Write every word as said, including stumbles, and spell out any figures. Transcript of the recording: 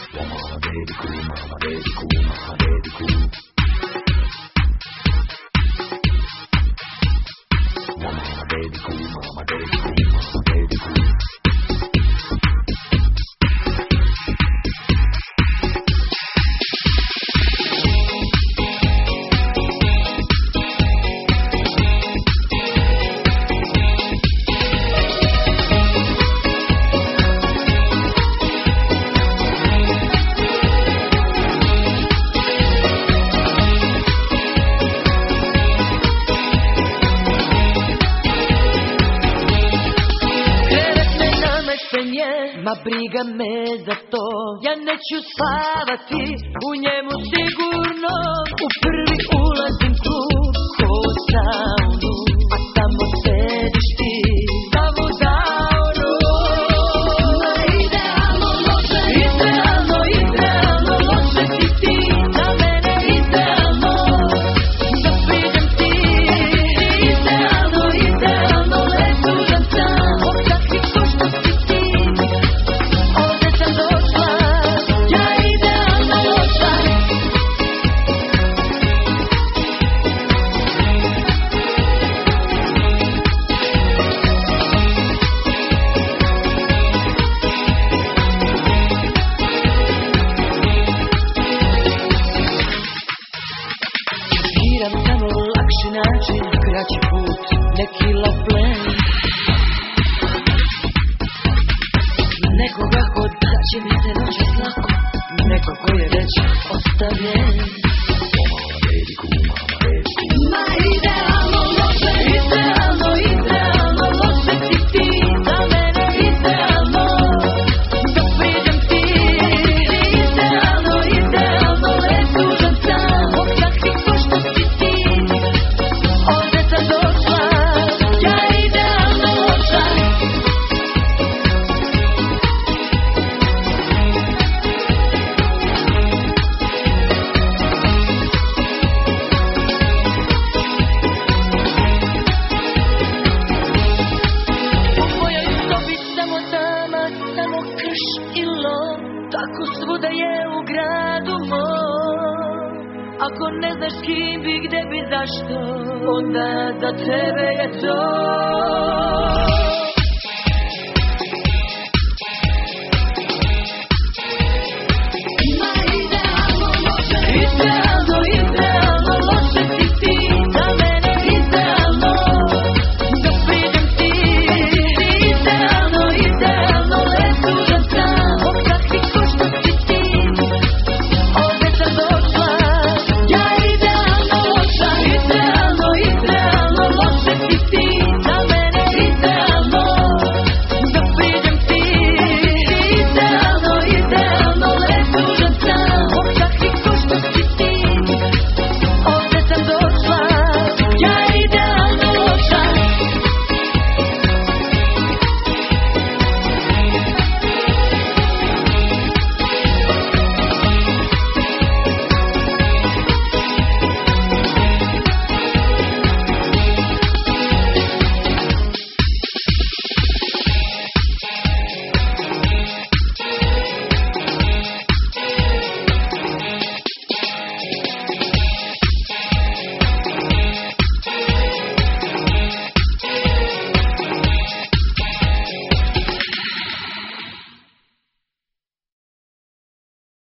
Ma briga me za to, ja neću spavati u njemu sigurno. U prvi ulazim klub ko saunu, a tamo sediš ti, tamo zaoru. Ma idealno loše, idealno, idealno loše si ti, za mene idealno, da priđem ti. Idealno, idealno, ležužan sam, od takvih ko što si ti. Ovdje sam došla, ja idealno loša. Biram samo lakši način, kraći put, neki love plan. Nekoga kod da će mi se noćas lako, neko ko je već ostavljen. Ma idealno loše, idealno, idealno loše si ti, za mene idealno, da priđem ti. Idealno, idealno, ležužan sam, od takvih ko što si ti. Ovdje sam došla, ja idealno loša. U mojoj sobi samo tama, samo krš i lom, tako svuda je u gradu mom. Ako ne znaš s kim bi, gde bi, zašto, onda za tebe je to.